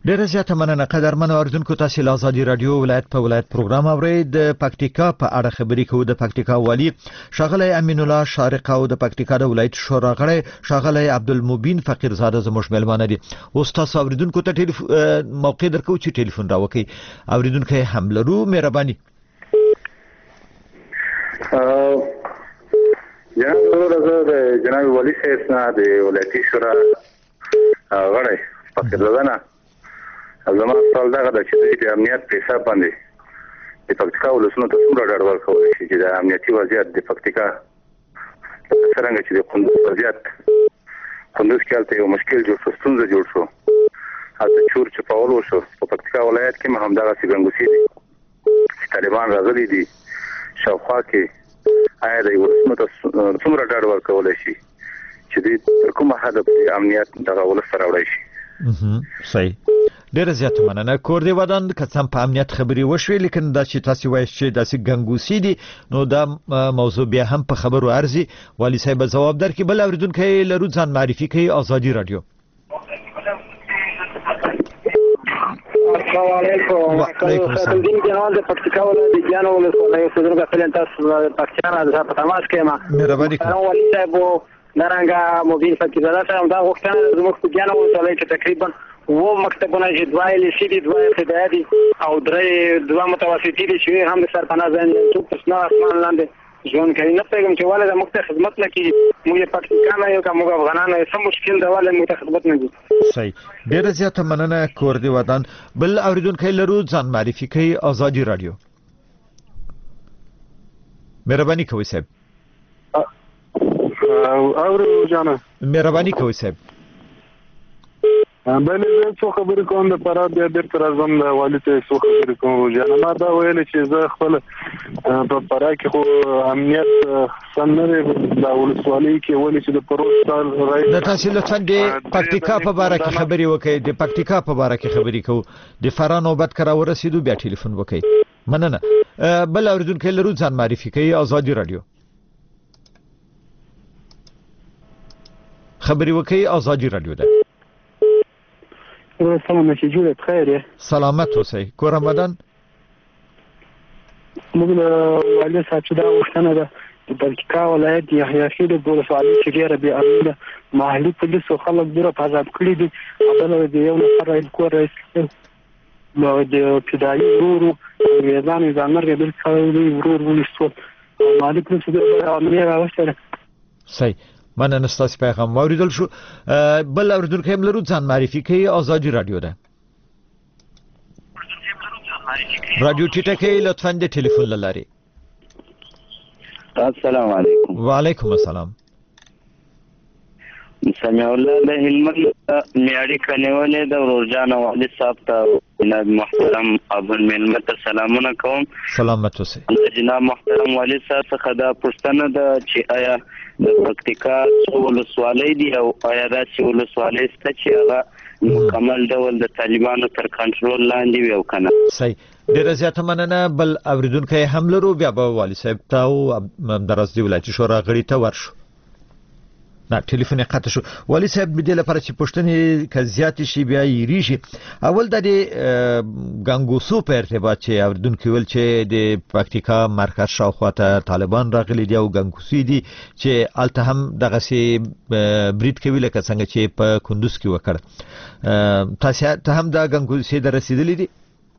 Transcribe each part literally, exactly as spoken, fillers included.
ډیره زیاته مننه قدرمن اوریدونکو. تاسو له ازادي رادیو ولایت په ولایت پروګرام اورئ. د پکتیکا په اړه خبرې کوو. د پکتیکا والی شاغلی امین الله شارق او د پکتیکا د ولایت شورا غړی شاغلی عبدالمبین فقیرزاده زموږ ملمانه دي. اوس تاسو اوریدونکو ته ټلیفون موقع درکو چې ټلیفون راوکي. اوریدونکو هم لرو، مهرباني. جناب د جناب ولی صاحب نه د ولایتي شورا غړی فقیرزاده زما سوال دغه د چې د امنیت په حساب باندې د پکتیکا ولسونو ته څومره ډاډ ورکولی شي چې د امنیتي وضعیت د پکتیکا څرنګه چې د کندوز وضعیت کندوز کې هلته یو مشکل جوړ شو، ستونزه جوړ شو، هلته چور چپاول وشو. په پکتیکا ولایت کې هم همدغسې ګنګوسې دي چې طالبان راغلي دي شاوخوا کې. آیا د ولسونو ته څومره ډاډ ورکولی شي چې دوی تر کومه حده په امنیت دغه ولس ته راوړی شي؟ صحیح. ډیره زیاته مننه. کور دی ودان که څه په امنیت خبرې وشوې، لیکن دا چې تاسو وایي چې داسې ګنګوسې دي نو دا موضوع بیا هم په خبرو ارزي. والی صاحب جواب درکړي. بل اوریدونکی لرو، ځان معرفي کوي. ازادي رادیو. السلام علیکم. وعلیکم السلام. دین جناب د پکتیکا ولایت د جانو ولسوالۍ اوسېدونکی فعلا تاسو پکتیان د په تماس کې ما مهرباني کوم. والی صاحب نرنګه مبین فقیرزاده صاحب دا غوښتنه زموږ په جانو ولسوالۍ کې تقریبا و مکتبونه چې دوه لیسې دي، دوه ابتدایي دي او درې دوه متوسطي دي چې هم د سرپناه ځای څوک په شنه اسمان لاندې ژوند کوي. نه پوهېږم چې ولې زموږ ته خدمت نه کېږي. موږ یې پکتیکا نه یو که موږ افغانان یو، څه مشکل دی ولې موږ ته خدمت نه کېږي؟ صحیح. ډېره زیاته مننه. کور دی ودان. بل اوریدونکی لرو، ځان معرفي کوي. ازادي رادیو. مهرباني کوئ صاحب. اورو جانا مهرباني کوئ صاحب. بل زه څو خبرې کوم د پاره بیا بیرته راځم د والي ته څو خبرې کوم. جانا ما دا ویل چې زه خپل په پاره کې خو امنیت سم نه دی د ولسوالۍ کې ولې چې د پروت سال راځي. د تاسو لطفا د پکتیکا په اړه کې خبرې وکړئ. د پکتیکا په اړه کې خبرې کوو. د فرا نوبت کرا ورسېدو بیا ټلیفون وکړئ. مننه. بل اوریدونکی لرو، ځان معرفي کوي. ازادي رادیو. خبرې وکړئ. ازادي رادیو ده. سلام چې جوړه بخیر. سلامت اوسئ. کور رمضان. موږ له والي صاحب چې دا غوښتنه ده د پکتیکا ولایت د یحیی خیل د ولسوالۍ چې ډېره بې امنه محلي پولیسو خلک ډېره په عذاب کړي دي. بله د یو نفر رئیس کور رئیس نو د ابتدایي ورور ویزان ځانمرګه بل کړی ورور ونیسول او مالک نو چې د امنیت راوستل. صحیح. مننه. ستاسو پیغام واوریدل شو. بل اوریدونکی هم لرو، ځان معرفي کوي. ازادي رادیو ده. رادیو ټیټه کوي لطفا د ټلیفون له لارې. السلام علیکم. وعلیکم السلام. سمیع الله د هلمند میاړي کنيولې د ورجان والي صاحب ته محترم ابن ملمت سلامونه کوم. سلامت اوسئ. جناب محترم والي صاحب څخه دا پوښتنه ده چې آیا د پکتیکا ولسوالۍ دی او آیا دا چې ولسوالۍ ست چې هغه مکمل ډول د طالبانو تر کنټرول لاندې وي او کنه؟ صحیح. ډیره زیاته مننه. بل اوریدونکی هم لرو، بیا به والي صاحب ته او درازدي ولایتي شورا غړي ته ورشو. نه ټلیفون یې قطع شو. والي صاحب دې لپاره چې پوښتنې که زیاتې شي بیا یې شي. اول د ګنګوسو په ارتباط چې اوریدونکي ویل چې د پکتیکا مرکز شاوخوا ته طالبان راغلي دي او ګنګوسې دي چې هلته هم دغسې برید کوي لکه څنګه چې په کندوز کې وکړ. تاسو ته هم دا ګنګوسې در رسېدلي دي؟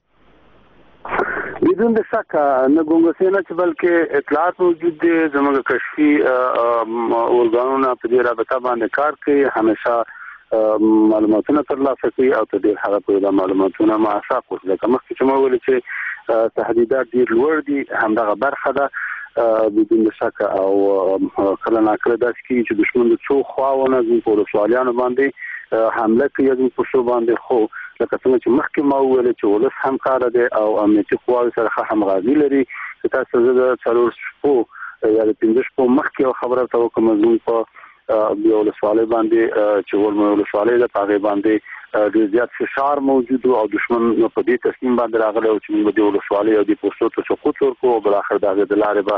بدون د شک نه ګنګوسې نه چې بلکې اطلاعات موجود دي. زموږ کشفي ارګانونه په دې رابطه باندې کار کوي، همیشه معلوماتونه ترلاسه کوي او ته ډېر هغه په معلوماتونه معاشا کوي. لکه مخکې چې ما ویل چې تهدیدات ډېر لوړ دي، همدغه برخه ده بدون د شک. او کله ناکله داسې کېږي چې دښمن د څو خواونه زموږ په ولسوالیانو باندې حمله کوي زموږ په شو باندې. خو لکه څنګه چې مخکې ما وویل چې ولس همکاره دی او امنیتي قواوې سره ښه همغږي لري. تاسو زه د څلور شپو یا د پنځه شپو مخکې یو خبره ته وکړم زموږ په یو ولسوالۍ باندې چې ولمه ولسوالۍ ده، په هغې باندې ډېر زیات فشار موجود او دښمن په دې تصمیم باندې راغلی او چې موږ د ولسوالۍ او د پوستو ته سقوط ورکړو او بالاخره د هغې د لارې به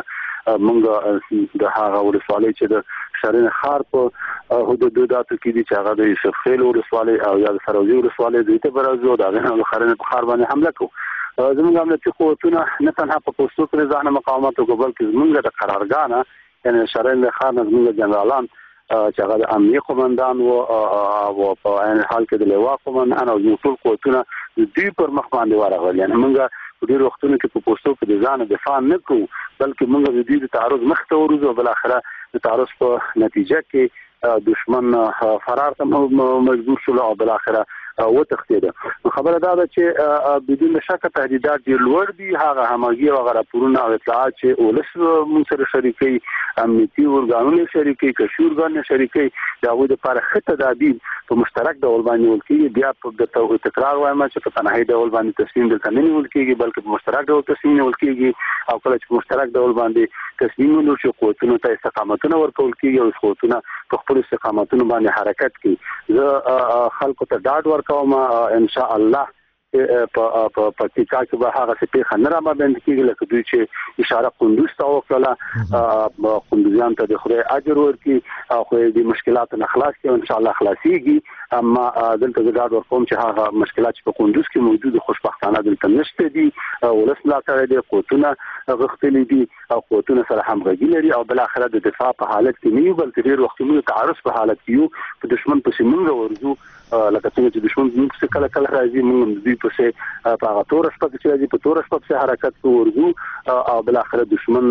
موږ د هغه ولسوالۍ چې د شرین خار په حدوداتو کې دي چې هغه د یوسف خیل ولسوالۍ او یا د سروجي ولسوالۍ د ته برازو د هغه خرن په خار باندې حمله کوي. زموږ امنیتي قوتونه نه تنها په پوسټو کې ځان مقاومت کوي بلکې زموږ د قرارګاه یعنی شرین خار نه زموږ جنرالان چې هغه د امنیه قومندان او او په عین حال کې د لوا قومندان او ټول قوتونه د دې پر مخ باندې ورغلي. یعنی موږ په ډېر وختونو کې په پوسټو کې د ځان دفاع نه کوو بلکې موږ د دې تعرض مخ ته ورځو او بل اخره د تعرض په نتیجه کې دشمن فرار ته مجبور شول او بل اخره وتښتېده. خبره دا ده چې بدون شک تهدیدات ډېر لوړ دي. هغه همغږي او هغه راپورونه او اطلاعات چې ولس موږ سره شریکي امنیتي ورګانونه شریکي کشي ورګانونه شریکي د هغوی لپاره ښه تدابیر په مشترک ډول باندې نیول کېږي. بیا په د تکرار وایم چې په تنهایي ډول باندې تصمیم دلته نه نیول کېږي بلکې په مشترک ډول تصمیم نیول کېږي او کله چې په مشترک ډول باندې تصمیم ونیول شي قوتونو ته استقامتونه ورکول کېږي او قوتونه په خپل استقامتونو باندې حرکت کوي. زه خلکو ته ډاډ ورکوم ان شاء الله په پکتیکا کې به هغه څه په خنره باندې کېږي لکه دوی چې اشاره قندوز ته وکړه قندوزیان ته د خدای اجر ورکړي او خو دې مشکلات نه خلاص کړي ان شاء الله خلاصيږي. اما دلته د ډاډ ورکوم چې هغه مشکلات چې په قندوز کې موجود خوشبختانه دلته نشته دي. ولس ملاتړ دي قوتونه غښتلي دي او قوتونه سره همغږي لري او بل اخره د دفاع په حالت کې نه یو بلکې ډېر وختونه تعرض په حالت کې یو په دشمن په سیمون ورزو لکه څنګه چې دشمن موږ څخه کله کله راځي موږ دوی په څه په هغه تور شپه کې راځي په تور شپه کې حرکت کوو او بل اخر دشمن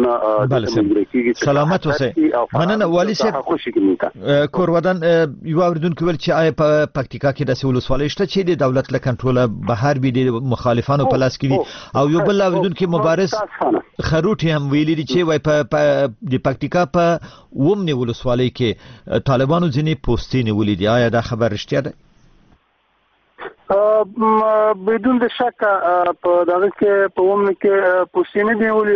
د سلامت اوسه. مننه والي صاحب کورودان یو اوریدونکو ول چې آی په پکتیکا کې د سولسوالۍ شته چې د دولت له کنټرول بهر بي د مخالفانو په لاس کې دي او یو بل اوریدونکو مبارز خروټي هم ویلي دي چې وای په د پکتیکا په ومنه ولسوالۍ کې طالبانو ځینې پوسټې نیولې دي. آیا دا خبر رښتیا ده؟ بدون د شک په دغه کې په ومنه کې پوسټینه دی ولي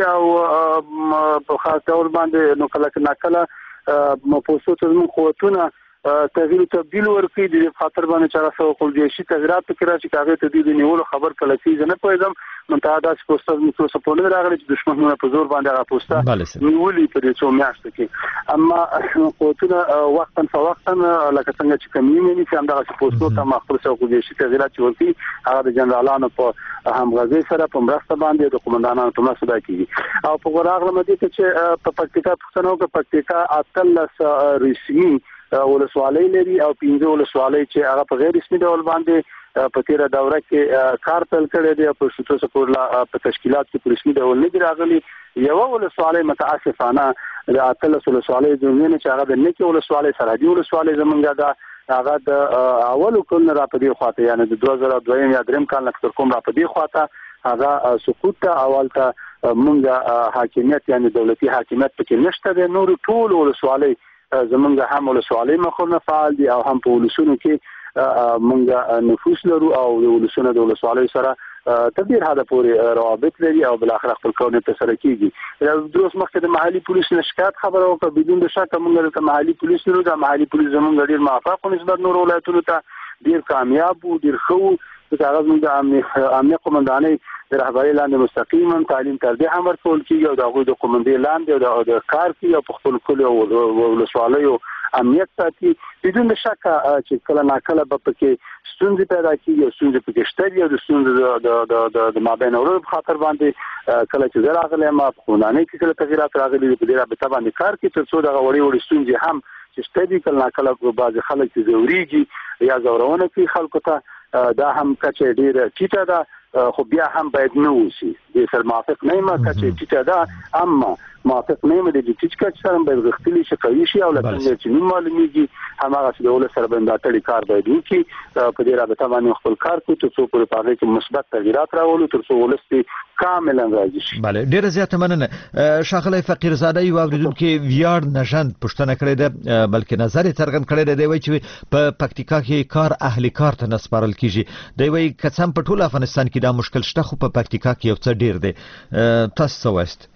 او په خاص ډول باندې نو کله کله مو پوسټو ته قوتونه تغییر تبدیل ورکړي د خاطر باندې چې تاسو خپل جېشي تغیرات فکر راځي کاغه ته د نیولو خبر کله چې نه پوهیدم منتها دا چې پوسټر موږ څه په لور راغلي چې دښمنونه په زور باندې هغه پوسټه نیولې په دې څو میاشتو کې اما قوتونه وختن فوختن لکه څنګه چې کمیونې چې هم دا پوسټو ته مخکې څو جېشي تغیرات ورکړي هغه د جنرالانو په همغږي سره په مرسته باندې د قومندانانو په مسوده کېږي او په غراغله مدې چې په پکتیکا پښتنو کې پکتیکا اتلس رسمي ولسوالۍ لري او پنځه ولسوالۍ چې هغه په غیر رسمي ډول باندې په تیر دوره کې کار پیل کړی دی په شتو سپورلا په تشکیلات کې په رسمي ډول نه دی راغلي. یو ولسوالۍ متاسفانه د اتلس ولسوالۍ زمینه چې هغه د نکي ولسوالۍ سرحدي ولسوالۍ زمونږ دا هغه د اولو کول را په دې خواته یعنی د دوه زره دوه یا دریم کال نه تر کوم را په دې خواته هغه سقوط ته اول ته مونږه حاکمیت یعنی دولتي حاکمیت پکې نشته د نور ټول ولسوالۍ زمونږ هم ولسوالۍ مخونه فعال دي او هم په ولسونو کې مونږ نفوس لرو او د ولسونو د ولسوالۍ سره تدبیر هدا پورې روابط لري او بل اخر خپل کونه ته سره کیږي. دروس مخکې د محلي پولیس نشکات خبره او بدون د شک مونږ د محلي پولیس لرو د محلي پولیس زمونږ ډیر موافق نسبت نور ولایتونو ته ډیر کامیاب او ډیر خو د هغه د امنیت قومندانۍ د رهبرۍ لاندې مستقیما تعلیم تر دې هم ورکول کیږي او د هغوی د قومندې لاندې د کار کوي او په خپل کلیو او ولسوالیو امنیت ساتي. بدون شک چې کله ناکله به پکې ستونزې پیدا کیږي او ستونزې پکې شته دي او د ستونزې د د د مابین اورو په خاطر باندې کله چې زه راغلی ما په خونانۍ کې کله تغیرات راغلي په دې رابطه باندې کار کوي تر څو دغه وړي وړي ستونزې هم چې شته دي کله ناکله بعض خلک چې زوريږي یا زورونه کوي خلکو ته دا هم کچې ډیره چیته ده خو بیا هم باید نه وسی د سر موافق نه ما کچې چیته ده اما موافق نه مې د ټیچ کچ سره باید غختلی شي کوي شي او لکه چې نو معلومیږي هماغه چې د ول سره باندې تړي کار باید وکړي په دې رابطه باندې خپل کار کوي تر څو پورې پاره کې مثبت تغیرات راولي تر څو ولستي کاملا راځي شي. bale ډیره زیاته مننه شاغلی فقیر زاده یو اوریدونکو ویار نشند پښتنه کړی ده بلکې نظر څرګند کړی دی وای چې په پکتیکا کې کار اهلی کار ته نسپارل کیږي دی وای کڅم په ټول افغانستان کې دا مشکل شته خو په پکتیکا کې یو څه ډیر دی تاسو وایست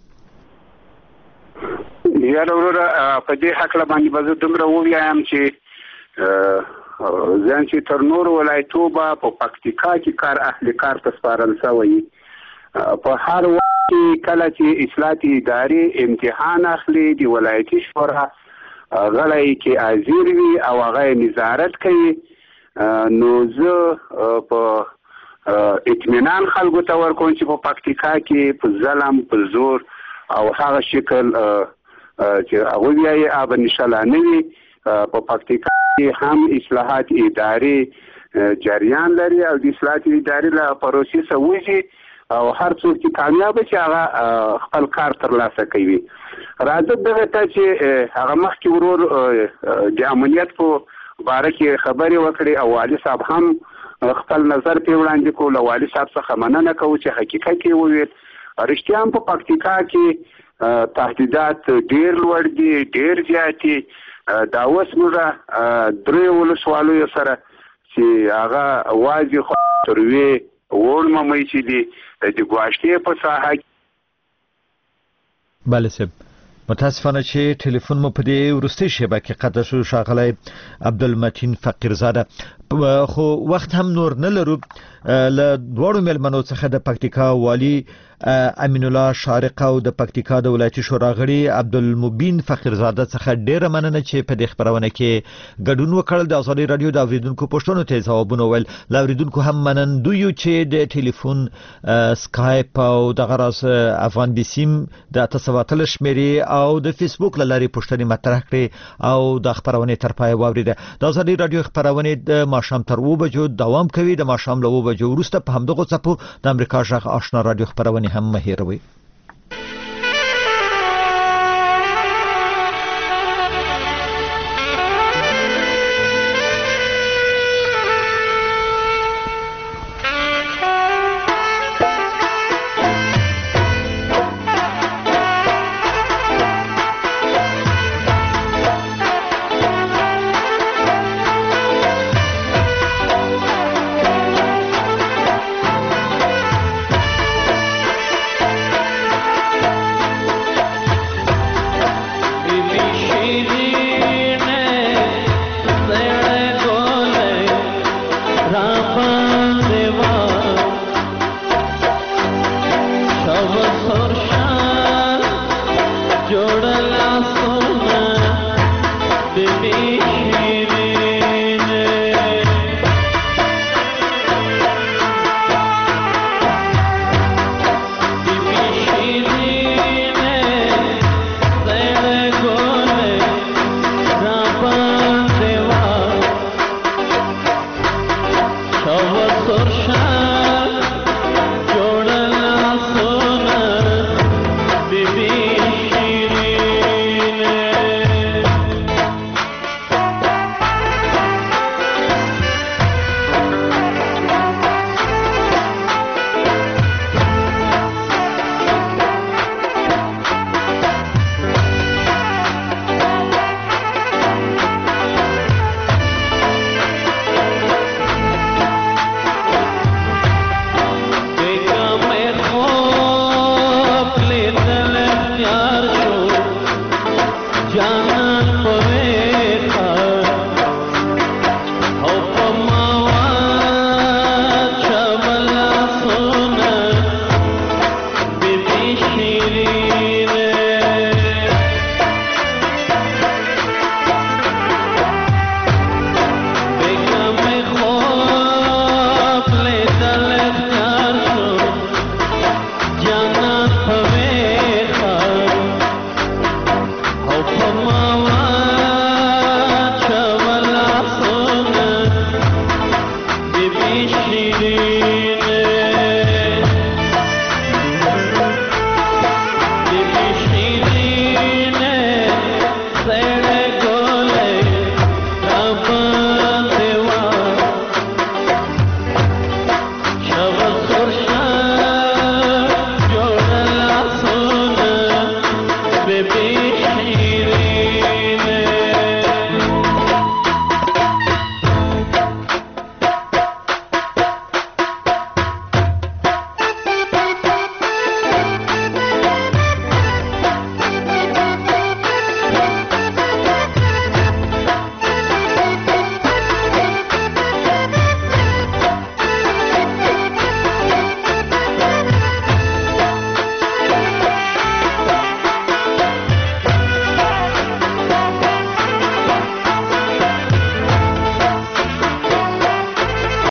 یا وروره په دې حق لا باندې به دومره ووایم چې ځان چې تر نور ولایتو په پکتیکا کې کار اهل کار ته سپارل شوی په هر وخت کې کله چې اصلاحاتي ادارې امتحان اخلي د ولایتي شورا غړی کې حاضر وي او هغه نظارت کوي، نو زه په اطمینان خلکو ته ورکوم چې په پکتیکا کې په ظلم په زور او هغه شکل چې هغوی بیا یې آب نشله نه وي. په پکتیکا کې هم اصلاحات ادارې جریان لري او د اصلاحات ادارې له پروسې څخه وځي او هر څوک چې کامیابه چې هغه خپل کار ترلاسه کوي. راځه دغه ته چې هغه مخکې ورور د امنیت په باره کې خبرې وکړې او والي صاحب هم خپل نظر پرې وړاندې کړو. له والي صاحب څخه مننه کوو چې حقیقت یې وویل. رښتیا هم په پکتیکا کې تهدیدات ډېر لوړ دي، ډېر زیات دي. دا اوس موږ درې ولسوالیو سره چې هغه واځي خو تروې وړ ممۍ چې دي د ګواښتې په ساحه کې. بله صاحب، متاسفانه چې ټلیفون مو په دې وروستۍ شیبه کې قطع شو ښاغلی عبدالمتین فقیرزاده، خو وخت هم نور نه لرو. له دواړو میلمنو څخه د پکتیکا والي امین الله شارق او د پکتیکا د ولایتي شورا غړي عبدالمبین فقیرزاده څخه ډیره مننه چې په دې خبرونه کې ګډون وکړل. د ازادي رادیو د اوریدونکو پوښتنو ته ځوابونه ویل. له اوریدونکو هم منندوی چې د ټلیفون سکایپ او دغه راز افغان بیسیم د اته سوه اتلس شمیرې او د فیسبوک له لارې پوښتنې مطرح کړې او د خبرونې تر پایه واورېده. د ازادي رادیو خبرونې د ماښام تر اوه بجو دوام کوي. د ماښام له اوه بجو وروسته په همدغو څپو د امریکا غږ آشنا رادیو خبرونې هم مه هېروئ. Shri